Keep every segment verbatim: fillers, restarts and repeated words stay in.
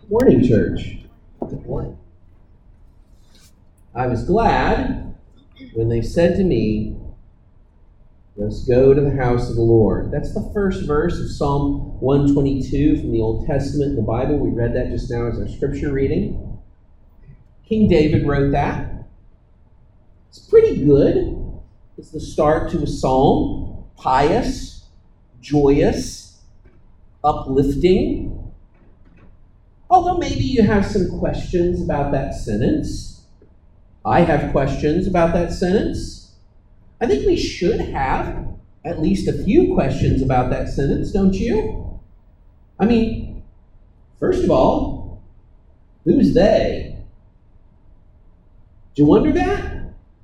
Morning, church. Good morning. I was glad when they said to me, let's go to the house of the Lord. That's the first verse of Psalm one twenty-two from the Old Testament in the Bible. We read that just now as our scripture reading. King David wrote that. It's pretty good. It's the start to a psalm. Pious, joyous, uplifting. Although maybe you have some questions about that sentence. I have questions about that sentence. I think we should have at least a few questions about that sentence, don't you? I mean, first of all, who's they? Do you wonder that?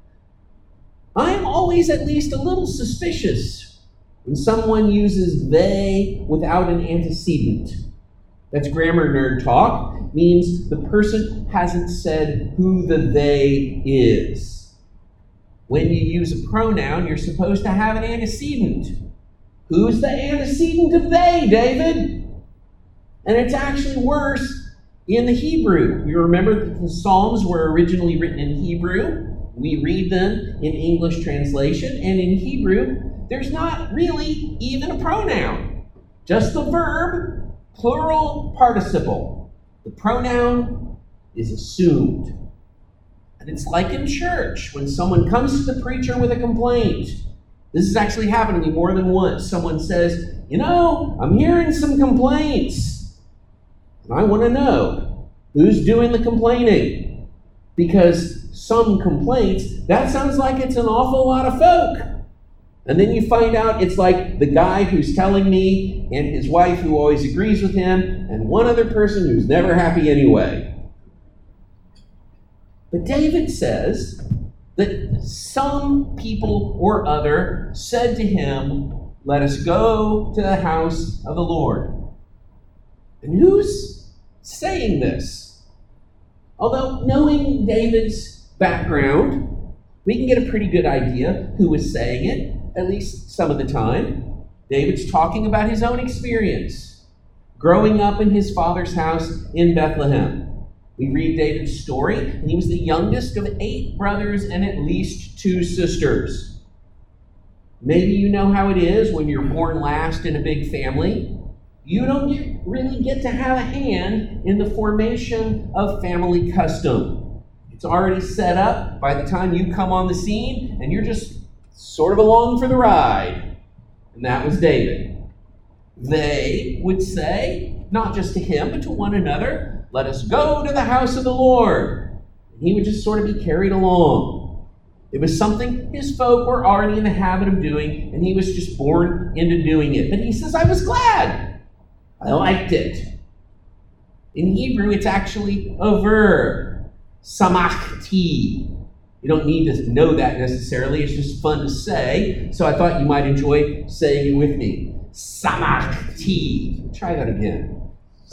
I am always at least a little suspicious when someone uses they without an antecedent. That's grammar nerd talk. Means the person hasn't said who the they is. When you use a pronoun, you're supposed to have an antecedent. Who's the antecedent of they, David? And it's actually worse in the Hebrew. You remember that the Psalms were originally written in Hebrew. We read them in English translation. And in Hebrew, there's not really even a pronoun. Just the verb, plural participle. The pronoun is assumed. And it's like in church, when someone comes to the preacher with a complaint. This has actually happened to me more than once. Someone says, you know, I'm hearing some complaints. And I want to know who's doing the complaining. Because some complaints, that sounds like it's an awful lot of folk. And then you find out it's like the guy who's telling me and his wife who always agrees with him and one other person who's never happy anyway. But David says that some people or other said to him, let us go to the house of the Lord. And who's saying this? Although knowing David's background, we can get a pretty good idea who is saying it. At least some of the time. David's talking about his own experience, growing up in his father's house in Bethlehem. We read David's story, and he was the youngest of eight brothers and at least two sisters. Maybe you know how it is when you're born last in a big family. You don't get, really get to have a hand in the formation of family custom. It's already set up by the time you come on the scene, and you're just sort of along for the ride. And that was David. They would say, not just to him, but to one another, let us go to the house of the Lord. And he would just sort of be carried along. It was something his folk were already in the habit of doing, and he was just born into doing it. But he says, I was glad. I liked it. In Hebrew, it's actually a verb. Samachti. You don't need to know that necessarily. It's just fun to say. So I thought you might enjoy saying it with me. Samachti. Try that again.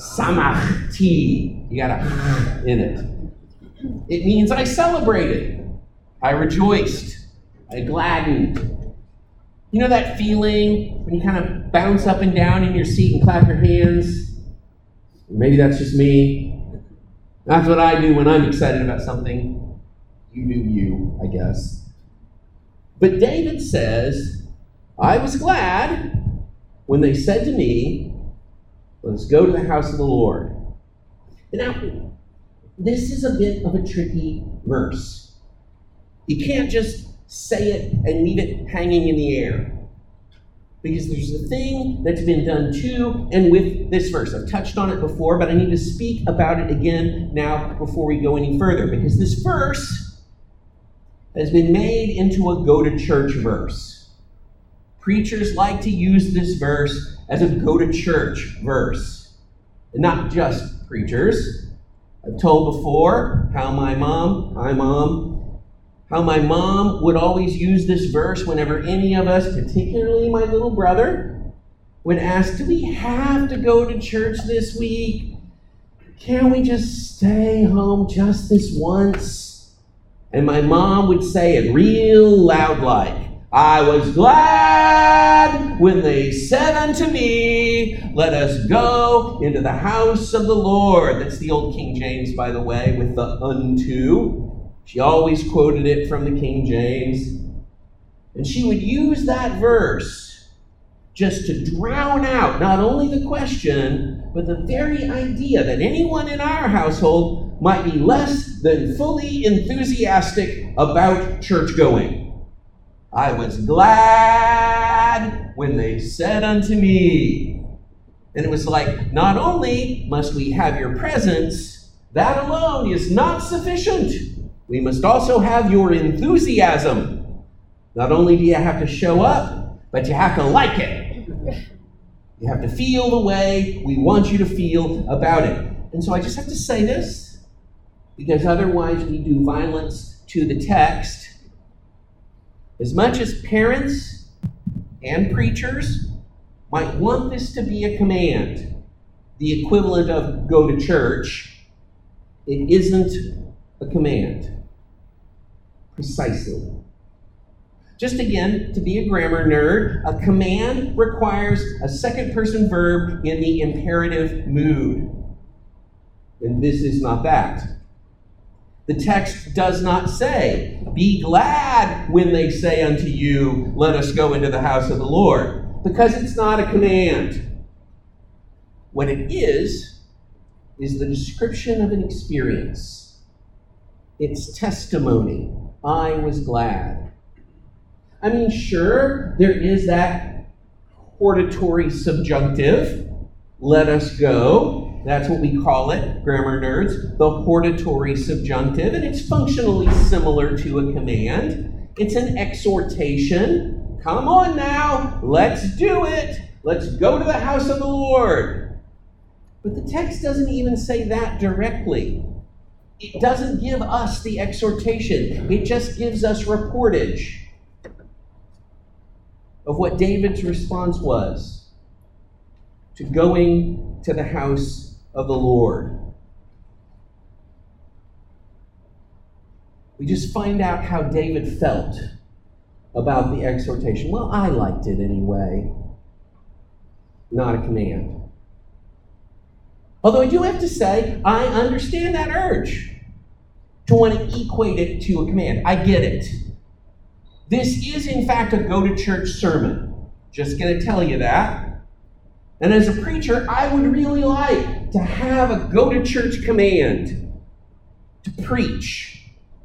Samachti. You got a in it. It means I celebrated. I rejoiced. I gladdened. You know that feeling when you kind of bounce up and down in your seat and clap your hands? Maybe that's just me. That's what I do when I'm excited about something. You do you, I guess. But David says, I was glad when they said to me, let's go to the house of the Lord. Now, this is a bit of a tricky verse. You can't just say it and leave it hanging in the air. Because there's a thing that's been done to and with this verse. I've touched on it before, but I need to speak about it again now before we go any further. Because this verse has been made into a go-to-church verse. Preachers like to use this verse as a go-to-church verse. And not just preachers. I've told before how my mom, hi mom, how my mom would always use this verse whenever any of us, particularly my little brother, would ask, do we have to go to church this week? Can't we just stay home just this once? And my mom would say it real loud like, I was glad when they said unto me, let us go into the house of the Lord. That's the old King James, by the way, with the unto. She always quoted it from the King James. And she would use that verse just to drown out not only the question, but the very idea that anyone in our household might be less than fully enthusiastic about church going. I was glad when they said unto me. And it was like, not only must we have your presence, that alone is not sufficient. We must also have your enthusiasm. Not only do you have to show up, but you have to like it. You have to feel the way we want you to feel about it. And so I just have to say this, because otherwise we do violence to the text. As much as parents and preachers might want this to be a command, the equivalent of go to church, it isn't a command. Precisely. Just again, to be a grammar nerd, a command requires a second person verb in the imperative mood. And this is not that. The text does not say, be glad when they say unto you, let us go into the house of the Lord, because it's not a command. What it is, is the description of an experience. It's testimony. I was glad. I mean, sure, there is that hortatory subjunctive, let us go. That's what we call it, grammar nerds, the hortatory subjunctive, and it's functionally similar to a command. It's an exhortation. Come on now, let's do it. Let's go to the house of the Lord. But the text doesn't even say that directly. It doesn't give us the exhortation. It just gives us reportage of what David's response was to going to the house of the Lord. We just find out how David felt about the exhortation. Well, I liked it anyway. Not a command. Although I do have to say, I understand that urge to want to equate it to a command. I get it. This is, in fact, a go-to-church sermon. Just going to tell you that. And as a preacher, I would really like to have a go-to-church command to preach.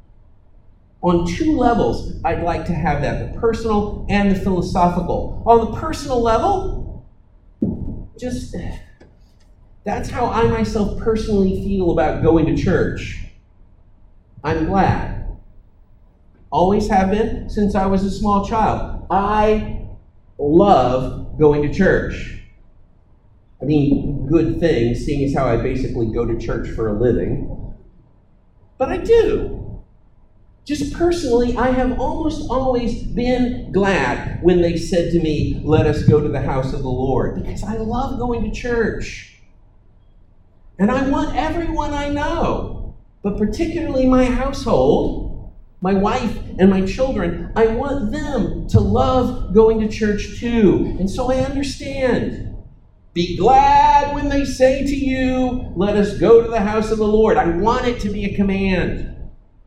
On two levels, I'd like to have that, the personal and the philosophical. On the personal level, just, that's how I myself personally feel about going to church. I'm glad. Always have been since I was a small child. I love going to church. I mean, good thing, seeing as how I basically go to church for a living. But I do. Just personally, I have almost always been glad when they said to me, let us go to the house of the Lord, because I love going to church. And I want everyone I know, but particularly my household, my wife and my children, I want them to love going to church too. And so I understand. Be glad when they say to you, let us go to the house of the Lord. I want it to be a command.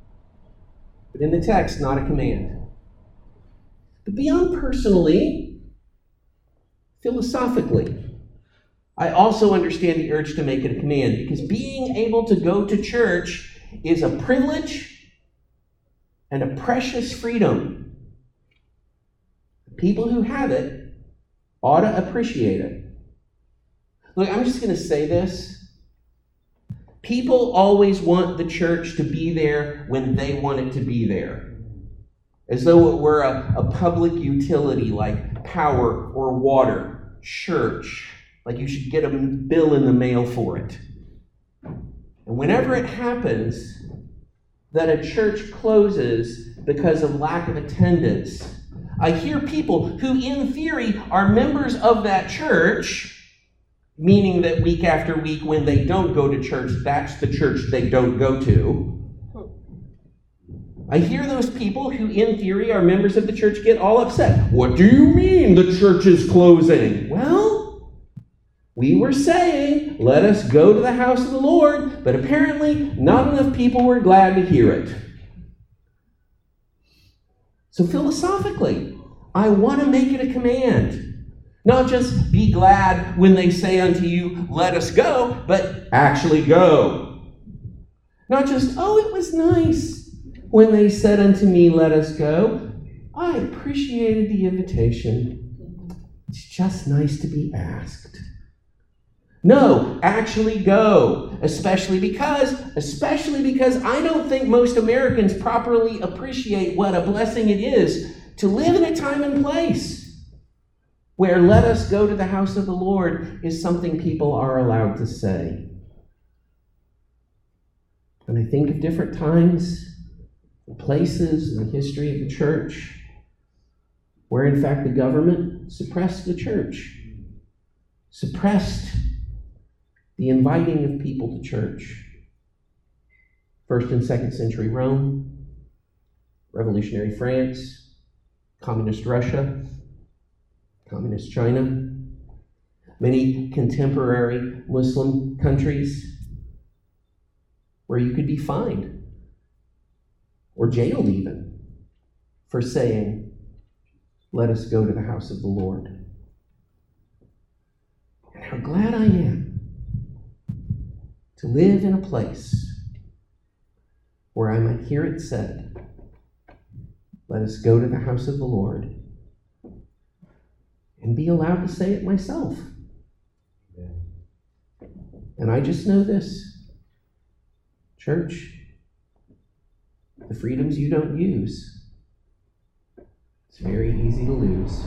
But in the text, not a command. But beyond personally, philosophically, I also understand the urge to make it a command, because being able to go to church is a privilege and a precious freedom. People who have it ought to appreciate it. Look, I'm just going to say this. People always want the church to be there when they want it to be there. As though it were a, a public utility like power or water. Church. Like you should get a bill in the mail for it. And whenever it happens that a church closes because of lack of attendance, I hear people who in theory are members of that church, meaning that week after week when they don't go to church, that's the church they don't go to. I hear those people who, in theory, are members of the church get all upset. What do you mean the church is closing? Well, we were saying, let us go to the house of the Lord, but apparently not enough people were glad to hear it. So philosophically, I want to make it a command. Not just be glad when they say unto you, let us go, but actually go. Not just, oh, it was nice when they said unto me, let us go. I appreciated the invitation. It's just nice to be asked. No, actually go. Especially because, especially because I don't think most Americans properly appreciate what a blessing it is to live in a time and place where let us go to the house of the Lord is something people are allowed to say. And I think of different times, places in the history of the church where in fact the government suppressed the church, suppressed the inviting of people to church. First and second century Rome, revolutionary France, communist Russia, communist China, many contemporary Muslim countries where you could be fined or jailed even for saying, let us go to the house of the Lord. And how glad I am to live in a place where I might hear it said, let us go to the house of the Lord, and be allowed to say it myself. And I just know this, church, the freedoms you don't use, it's very easy to lose.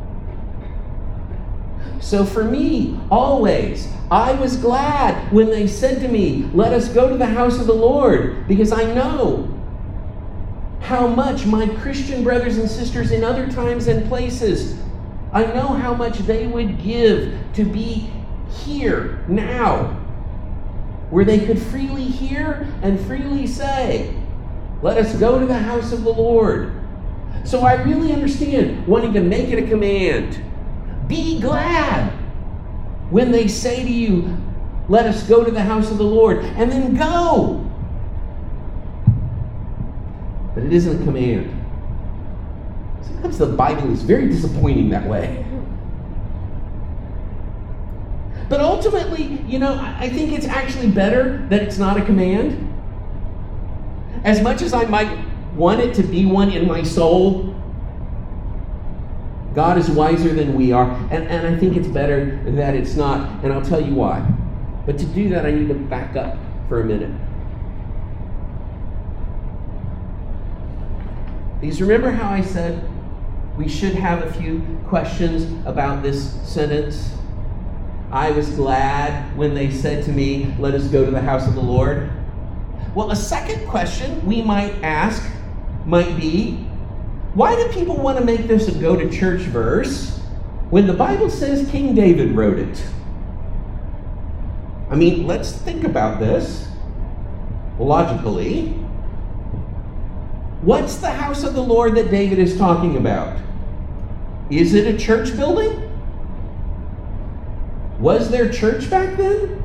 So for me, always, I was glad when they said to me, let us go to the house of the Lord, because I know how much my Christian brothers and sisters in other times and places, I know how much they would give to be here, now, where they could freely hear and freely say, let us go to the house of the Lord. So I really understand wanting to make it a command. Be glad when they say to you, let us go to the house of the Lord, and then go. But it isn't a command. Sometimes the Bible is very disappointing that way. But ultimately, you know, I think it's actually better that it's not a command. As much as I might want it to be one in my soul, God is wiser than we are, and, and I think it's better that it's not, and I'll tell you why. But to do that, I need to back up for a minute. Because remember how I said we should have a few questions about this sentence? I was glad when they said to me, let us go to the house of the Lord. Well, a second question we might ask might be, why do people want to make this a go-to-church verse when the Bible says King David wrote it? I mean, let's think about this logically. What's the house of the Lord that David is talking about? Is it a church building? Was there church back then?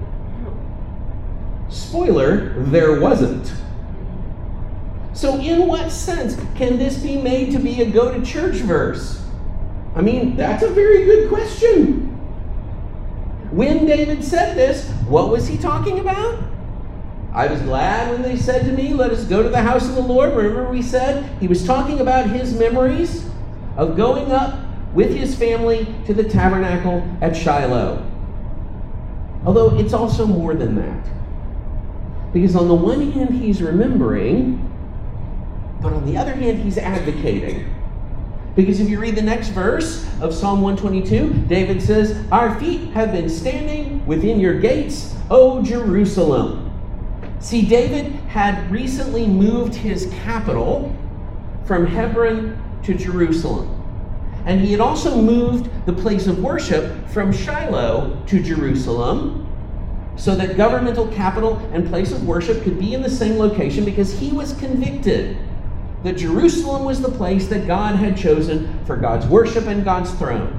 Spoiler, there wasn't. So in what sense can this be made to be a go-to-church verse? I mean, that's a very good question. When David said this, what was he talking about? I was glad when they said to me, let us go to the house of the Lord. Remember we said he was talking about his memories of going up with his family to the tabernacle at Shiloh. Although it's also more than that. Because on the one hand, he's remembering, but on the other hand, he's advocating. Because if you read the next verse of Psalm one twenty-two, David says, our feet have been standing within your gates, O Jerusalem. See, David had recently moved his capital from Hebron to Jerusalem. And he had also moved the place of worship from Shiloh to Jerusalem so that governmental capital and place of worship could be in the same location, because he was convicted that Jerusalem was the place that God had chosen for God's worship and God's throne.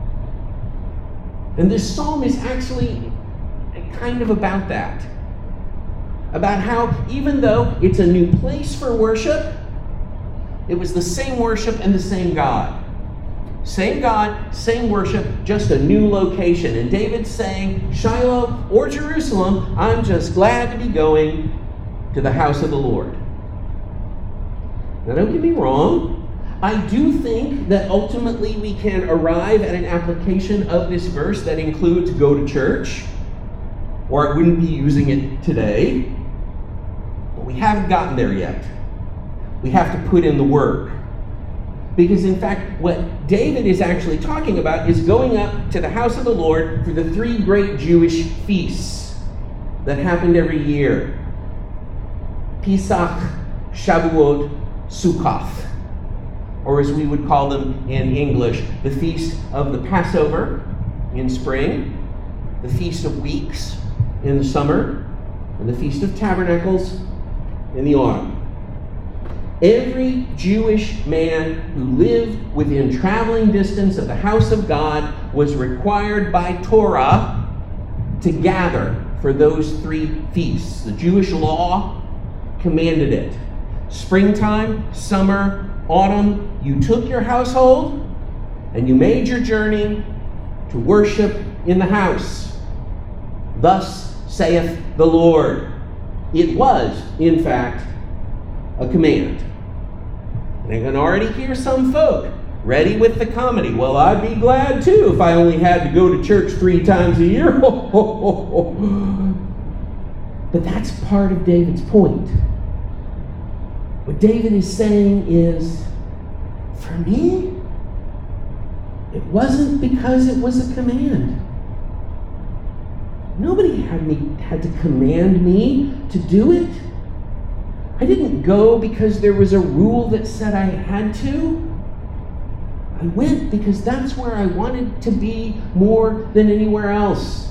And this psalm is actually kind of about that. About how even though it's a new place for worship, it was the same worship and the same God. Same God, same worship, just a new location. And David's saying, Shiloh or Jerusalem, I'm just glad to be going to the house of the Lord. Now don't get me wrong. I do think that ultimately we can arrive at an application of this verse that includes go to church, or I wouldn't be using it today. But we haven't gotten there yet. We have to put in the work. Because in fact, what David is actually talking about is going up to the house of the Lord for the three great Jewish feasts that happened every year. Pesach, Shavuot, Sukkoth. Or as we would call them in English, the Feast of the Passover in spring, the Feast of Weeks in the summer, and the Feast of Tabernacles in the autumn. Every Jewish man who lived within traveling distance of the house of God was required by Torah to gather for those three feasts. The Jewish law commanded it. Springtime, summer, autumn, you took your household and you made your journey to worship in the house. Thus saith the Lord. It was, in fact, a command. And I can already hear some folk ready with the comedy. Well, I'd be glad too if I only had to go to church three times a year. But that's part of David's point. What David is saying is, for me, it wasn't because it was a command. Nobody had me had to command me to do it. I didn't go because there was a rule that said I had to. I went because that's where I wanted to be more than anywhere else.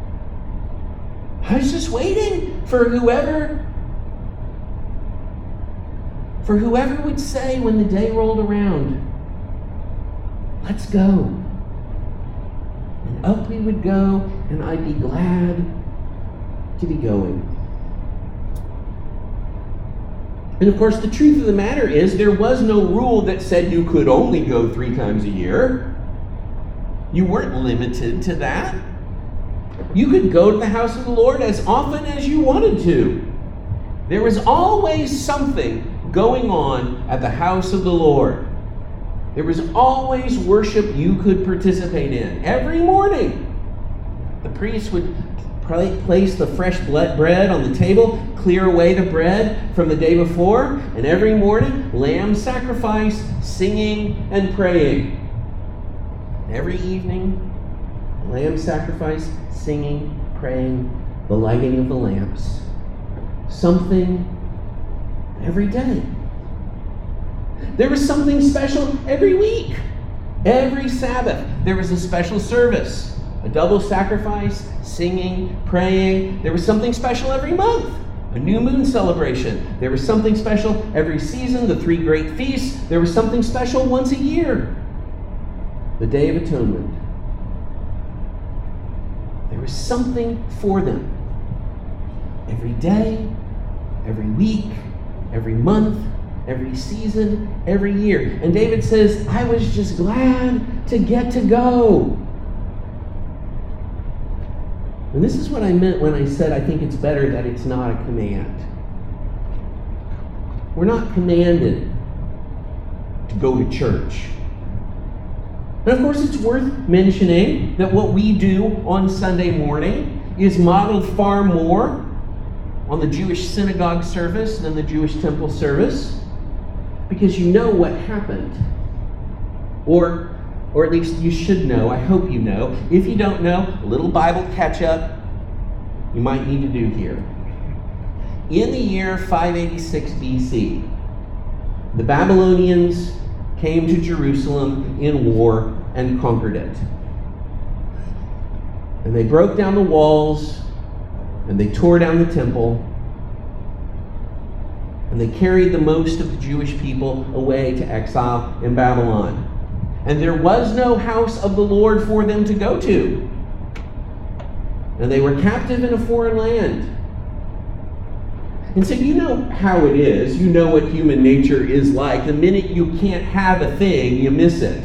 I was just waiting for whoever For whoever would say when the day rolled around, let's go. And up we would go, and I'd be glad to be going. And of course, the truth of the matter is there was no rule that said you could only go three times a year. You weren't limited to that. You could go to the house of the Lord as often as you wanted to. There was always something going on at the house of the Lord. There was always worship you could participate in. Every morning, the priest would place the fresh bread on the table, clear away the bread from the day before, and every morning, lamb sacrifice, singing and praying. Every evening, lamb sacrifice, singing, praying, the lighting of the lamps. Something every day. There was something special every week. Every Sabbath, there was a special service. A double sacrifice, singing, praying. There was something special every month. A new moon celebration. There was something special every season. The three great feasts. There was something special once a year. The Day of Atonement. There was something for them. Every day, every week, every month, every season, every year. And David says, I was just glad to get to go. And this is what I meant when I said I think it's better that it's not a command. We're not commanded to go to church. And of course, it's worth mentioning that what we do on Sunday morning is modeled far more on the Jewish synagogue service than the Jewish temple service, because you know what happened. Or, or at least you should know, I hope you know. If you don't know, a little Bible catch-up you might need to do here. In the year five eighty-six B C, the Babylonians came to Jerusalem in war and conquered it. And they broke down the walls, and they tore down the temple. And they carried the most of the Jewish people away to exile in Babylon. And there was no house of the Lord for them to go to. And they were captive in a foreign land. And so you know how it is. You know what human nature is like. The minute you can't have a thing, you miss it.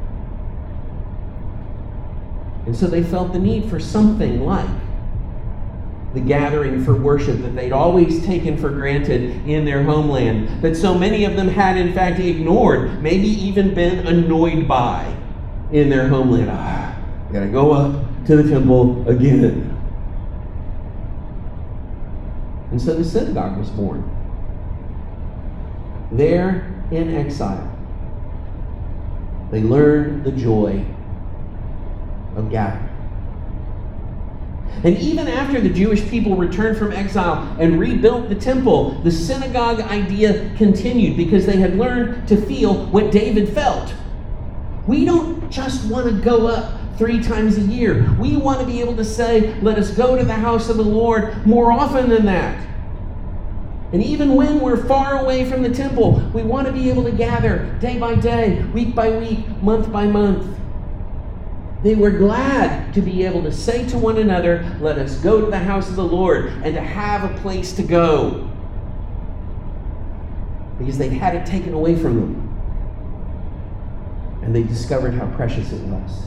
And so they felt the need for something like the gathering for worship that they'd always taken for granted in their homeland, that so many of them had in fact ignored, maybe even been annoyed by in their homeland. Ah, gotta go up to the temple again. And so the synagogue was born. There in exile, they learned the joy of gathering. And even after the Jewish people returned from exile and rebuilt the temple, the synagogue idea continued because they had learned to feel what David felt. We don't just want to go up three times a year. We want to be able to say, let us go to the house of the Lord more often than that. And even when we're far away from the temple, we want to be able to gather day by day, week by week, month by month. They were glad to be able to say to one another, let us go to the house of the Lord, and to have a place to go. Because they'd had it taken away from them. And they discovered how precious it was.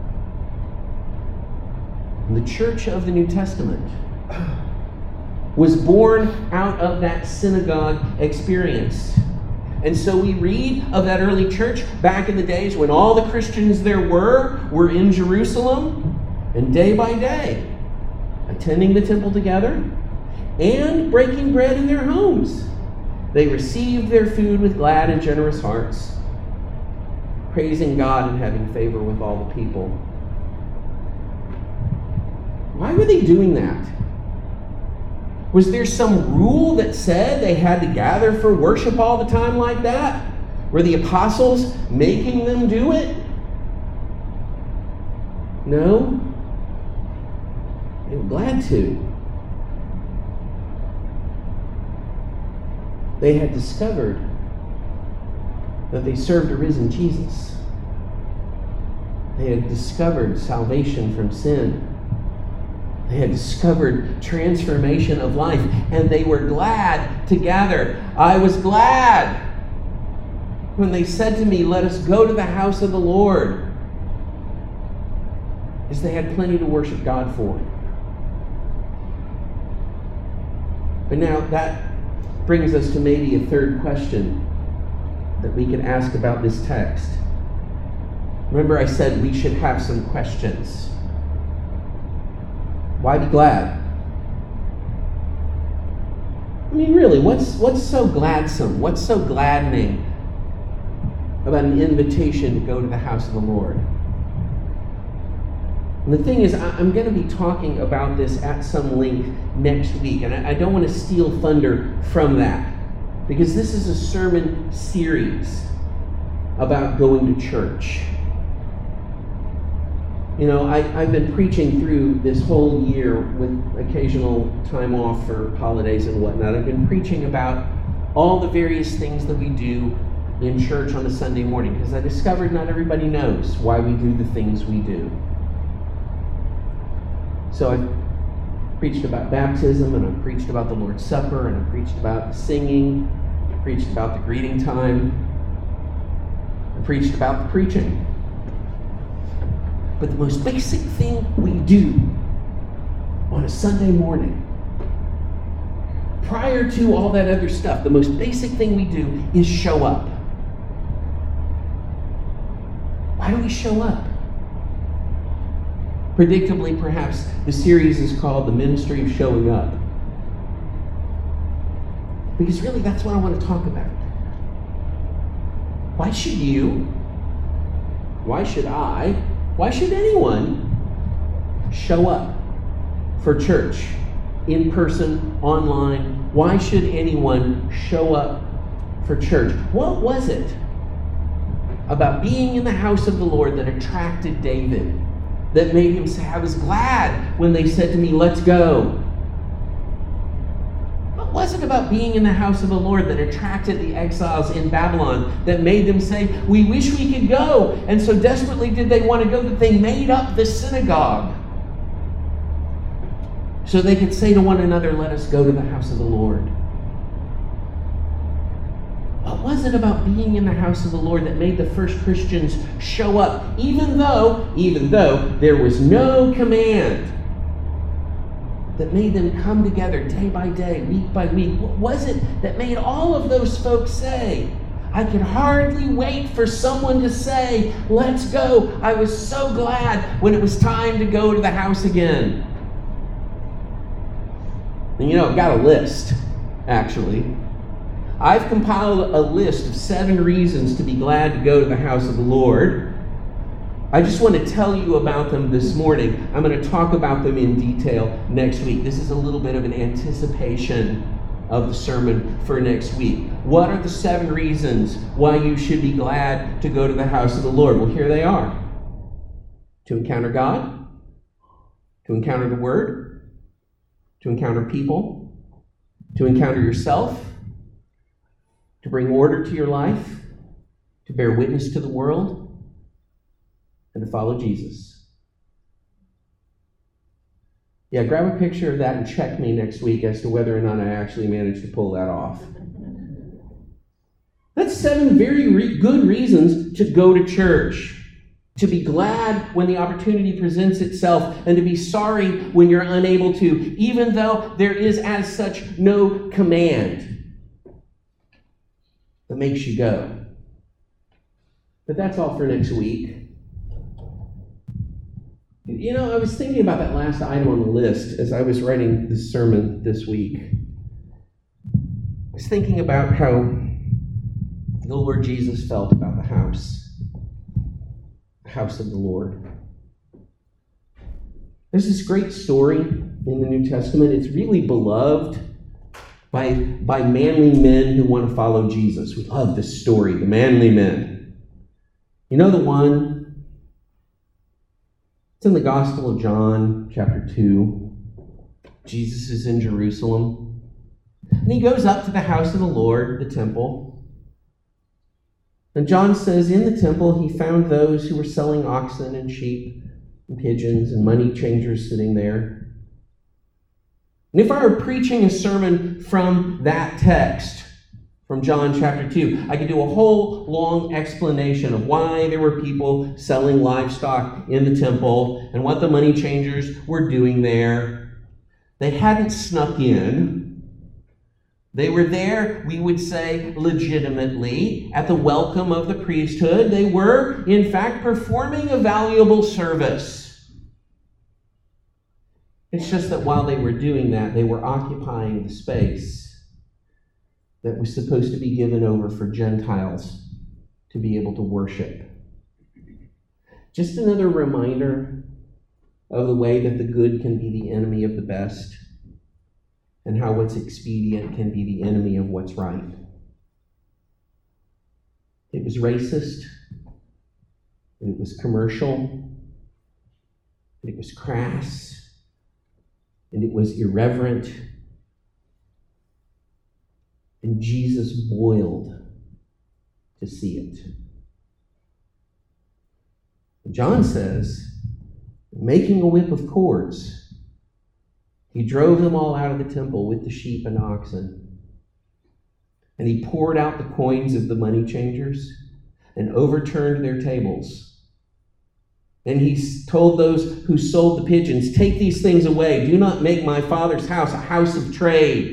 And the church of the New Testament was born out of that synagogue experience. And so we read of that early church back in the days when all the Christians there were were in Jerusalem, and day by day attending the temple together and breaking bread in their homes. They received their food with glad and generous hearts, praising God and having favor with all the people. Why were they doing that? Was there some rule that said they had to gather for worship all the time like that? Were the apostles making them do it? No. They were glad to. They had discovered that they served a risen Jesus. They had discovered salvation from sin. They had discovered transformation of life, and they were glad to gather. I was glad when they said to me, let us go to the house of the Lord, because they had plenty to worship God for. But now that brings us to maybe a third question that we can ask about this text. Remember, I said we should have some questions. Why be glad? I mean, really, what's what's so gladsome? What's so gladdening about an invitation to go to the house of the Lord? And the thing is, I'm going to be talking about this at some length next week, and I don't want to steal thunder from that, because this is a sermon series about going to church. You know, I, I've been preaching through this whole year with occasional time off for holidays and whatnot. I've been preaching about all the various things that we do in church on a Sunday morning, because I discovered not everybody knows why we do the things we do. So I've preached about baptism, and I've preached about the Lord's Supper, and I've preached about the singing, I've preached about the greeting time, I've preached about the preaching. But the most basic thing we do on a Sunday morning, prior to all that other stuff, the most basic thing we do is show up. Why do we show up? Predictably, perhaps, the series is called The Ministry of Showing Up. Because really, that's what I want to talk about. Why should you? Why should I? Why should anyone show up for church, in person, online? Why should anyone show up for church? What was it about being in the house of the Lord that attracted David, that made him say, I was glad when they said to me, let's go? What was it about being in the house of the Lord that attracted the exiles in Babylon, that made them say, we wish we could go? And so desperately did they want to go that they made up this synagogue so they could say to one another, let us go to the house of the Lord. What was it about being in the house of the Lord that made the first Christians show up, even though, even though there was no command, that made them come together day by day, week by week? What was it that made all of those folks say, I could hardly wait for someone to say, let's go. I was so glad when it was time to go to the house again. And you know, I've got a list, actually. I've compiled a list of seven reasons to be glad to go to the house of the Lord. I just want to tell you about them this morning. I'm going to talk about them in detail next week. This is a little bit of an anticipation of the sermon for next week. What are the seven reasons why you should be glad to go to the house of the Lord? Well, here they are. To encounter God, to encounter the Word, to encounter people, to encounter yourself, to bring order to your life, to bear witness to the world, and to follow Jesus. Yeah, grab a picture of that and check me next week as to whether or not I actually managed to pull that off. That's seven very re- good reasons to go to church. To be glad when the opportunity presents itself, and to be sorry when you're unable to, even though there is as such no command that makes you go. But that's all for next week. You know, I was thinking about that last item on the list as I was writing this sermon this week. I was thinking about how the Lord Jesus felt about the house, the house of the Lord. There's this great story in the New Testament. It's really beloved by, by manly men who want to follow Jesus. We love this story, the manly men. You know the one? It's in the Gospel of John, chapter two. Jesus is in Jerusalem. And he goes up to the house of the Lord, the temple. And John says, in the temple he found those who were selling oxen and sheep and pigeons and money changers sitting there. And if I were preaching a sermon from that text, from John chapter two, I could do a whole long explanation of why there were people selling livestock in the temple and what the money changers were doing there. They hadn't snuck in. They were there, we would say, legitimately, at the welcome of the priesthood. They were, in fact, performing a valuable service. It's just that while they were doing that, they were occupying the space that was supposed to be given over for Gentiles to be able to worship. Just another reminder of the way that the good can be the enemy of the best, and how what's expedient can be the enemy of what's right. It was racist, and it was commercial, and it was crass, and it was irreverent. And Jesus boiled to see it. John says, making a whip of cords, he drove them all out of the temple with the sheep and oxen. And he poured out the coins of the money changers and overturned their tables. And he told those who sold the pigeons, take these things away. Do not make my Father's house a house of trade.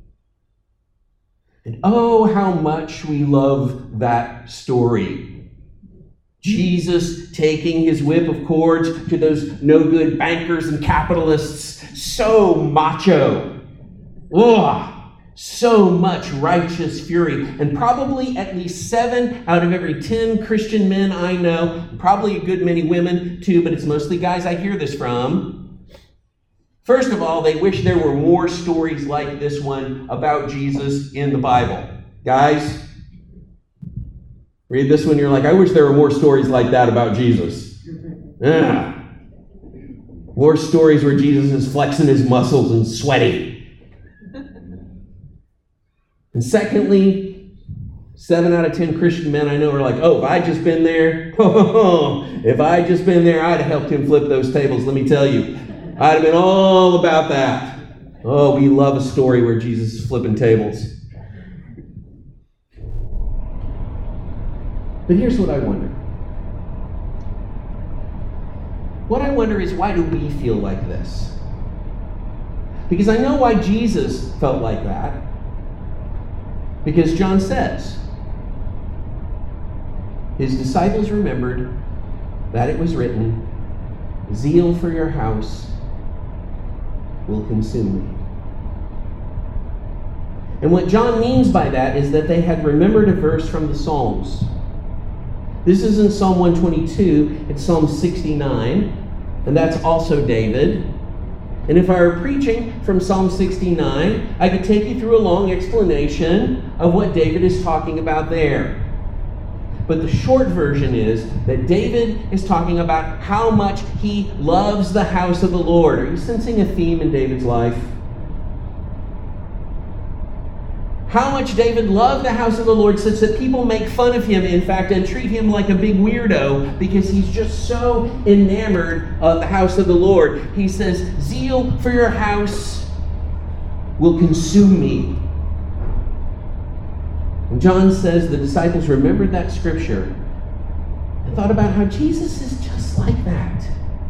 And oh, how much we love that story. Jesus taking his whip of cords to those no-good bankers and capitalists. So macho. Ugh. So much righteous fury. And probably at least seven out of every ten Christian men I know, probably a good many women too, but it's mostly guys I hear this from. First of all, they wish there were more stories like this one about Jesus in the Bible. Guys, read this one, you're like, I wish there were more stories like that about Jesus. Yeah. More stories where Jesus is flexing his muscles and sweaty. And secondly, seven out of ten Christian men I know are like, oh, if I'd just been there, oh, if I'd just been there, I'd have helped him flip those tables, let me tell you. I'd have been all about that. Oh, we love a story where Jesus is flipping tables. But here's what I wonder. What I wonder is, why do we feel like this? Because I know why Jesus felt like that. Because John says, his disciples remembered that it was written, zeal for your house will consume me. And what John means by that is that they had remembered a verse from the Psalms. This is in Psalm one twenty-two, it's Psalm sixty-nine, and that's also David. And if I were preaching from Psalm sixty-nine, I could take you through a long explanation of what David is talking about there. But the short version is that David is talking about how much he loves the house of the Lord. Are you sensing a theme in David's life? How much David loved the house of the Lord such that people make fun of him, in fact, and treat him like a big weirdo because he's just so enamored of the house of the Lord. He says, zeal for your house will consume me. And John says the disciples remembered that scripture and thought about how Jesus is just like that.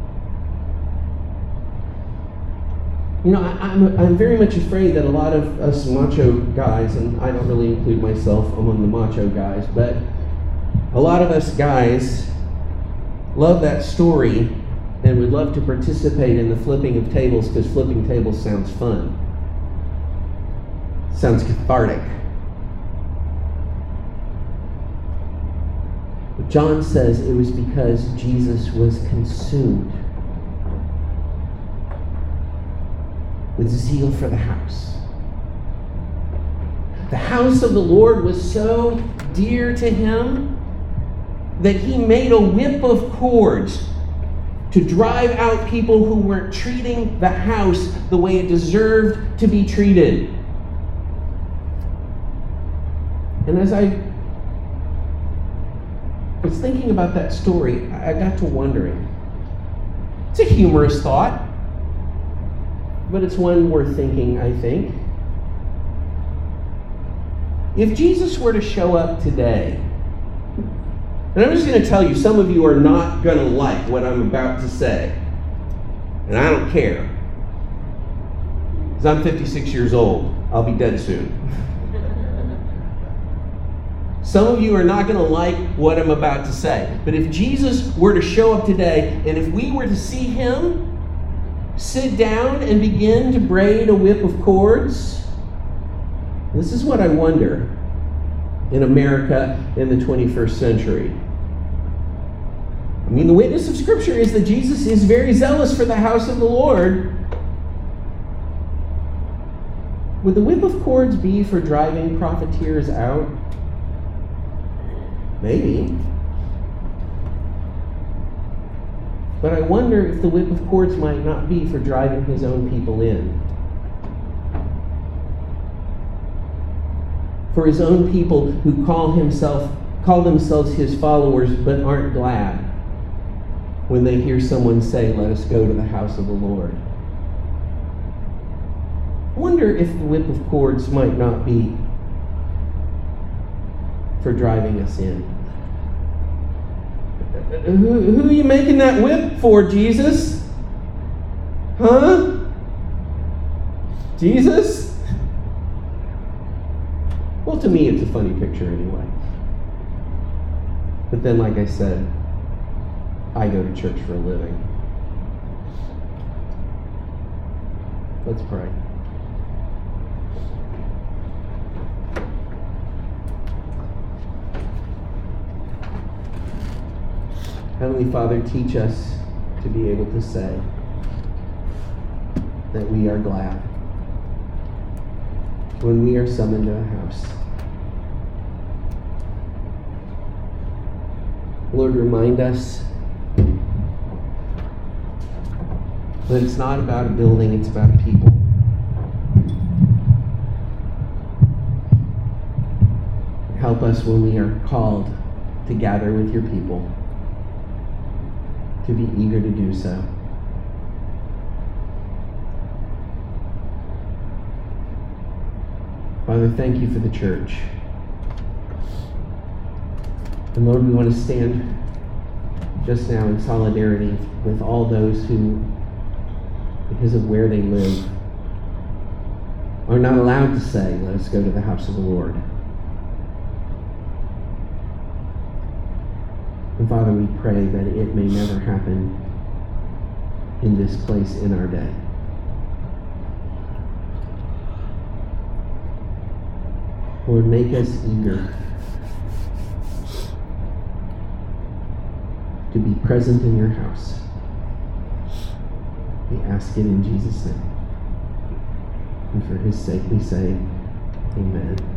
You know, I, I'm, I'm very much afraid that a lot of us macho guys, and I don't really include myself among the macho guys, but a lot of us guys love that story and would love to participate in the flipping of tables because flipping tables sounds fun. Sounds cathartic. But John says it was because Jesus was consumed with zeal for the house. The house of the Lord was so dear to him that he made a whip of cords to drive out people who weren't treating the house the way it deserved to be treated. And as I was thinking about that story, I got to wondering. It's a humorous thought, but it's one worth thinking, I think. If Jesus were to show up today, and I'm just going to tell you, some of you are not going to like what I'm about to say, and I don't care, because I'm fifty-six years old. I'll be dead soon. Some of you are not going to like what I'm about to say. But if Jesus were to show up today, and if we were to see him sit down and begin to braid a whip of cords, this is what I wonder in America in the twenty-first century. I mean, the witness of Scripture is that Jesus is very zealous for the house of the Lord. Would the whip of cords be for driving profiteers out? Maybe. But I wonder if the whip of cords might not be for driving his own people in. For his own people who call himself, call themselves his followers but aren't glad when they hear someone say, let us go to the house of the Lord. I wonder if the whip of cords might not be for driving us in. Who, who are you making that whip for, Jesus? Huh? Jesus? Well, to me, it's a funny picture anyway. But then, like I said, I go to church for a living. Let's pray. Heavenly Father, teach us to be able to say that we are glad when we are summoned to a house. Lord, remind us that it's not about a building, it's about people. help us when we are called to gather with your people, to be eager to do so. Father, thank you for the church. And Lord, we want to stand just now in solidarity with all those who, because of where they live, are not allowed to say, let us go to the house of the Lord. And Father, we pray that it may never happen in this place in our day. Lord, make us eager to be present in your house. We ask it in Jesus' name. And for his sake we say, amen.